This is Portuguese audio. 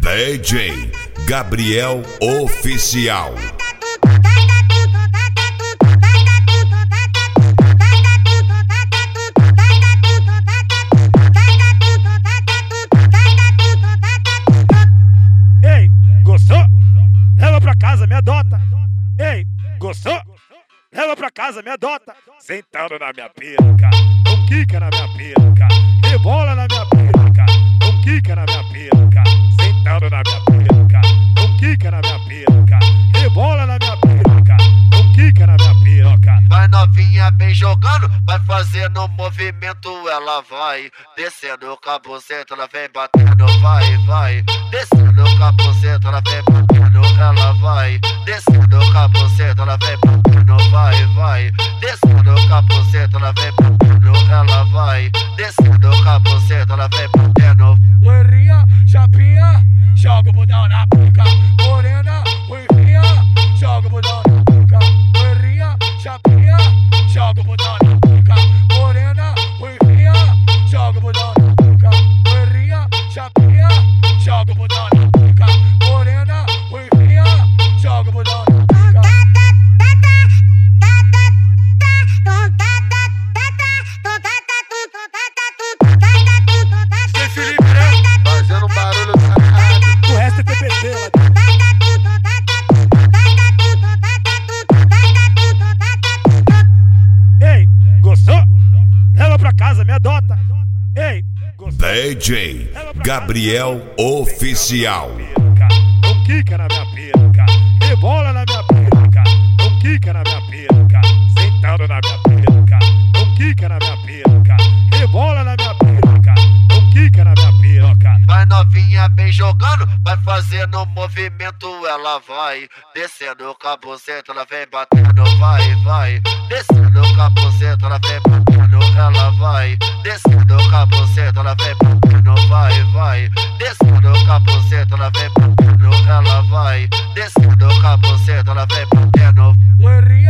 DJ Gabriel Oficial. Ei, gostou? Leva pra casa, me adota. Ei, gostou? Leva pra casa, me adota. Sentando na minha piroca, não quica na minha piroca, rebola na minha piroca, não quica na minha piroca. Sentando na minha piroca, não quica na minha piroca, rebola na minha piroca, não quica na minha piroca. Vai novinha, vem jogando, vai fazendo movimento, ela vai descendo o caboceta, ela vem batendo, vai, vai. Descendo o caboceta, ela vem batendo, ela vai. Descendo o caboceta, ela vem batendo, vai, vai. Descendo o caboceta, ela vem batendo, ela vai. Descendo o caboceta, ela vem batendo. Loirinha, chapinha, joga o budão na boca. Morena, ruivinha, joga o budão na boca. Loirinha, chapinha, joga o budão na boca. Morena, ruivinha, joga o budão na boca. Loirinha, chapinha, joga o budão na boca. Morena, ruivinha, joga o budão na boca. Fazendo barulho do rádio. O resto é TPT lá. Ei, gostou? Leva pra casa, me adota. Ei, gostou? DJ Gabriel Oficial. Não quica na minha piroca, rebola na minha piroca, não quica na minha piroca. Sentando na minha piroca, não quica na minha piroca, rebola na minha piroca, não quica na minha piroca. Vai novinha, vem jogando, vai fazendo movimento, ela vai descendo o caboceta, ela vem batendo, vai, vai. Descendo o caboceta, ela vem batendo, ela vai. Descendo o caboceta, ela vem batendo, vai, vai. Descendo o caboceta, ela vem batendo, ela vai. Descendo o caboceta, ela vem batendo. Loirinha,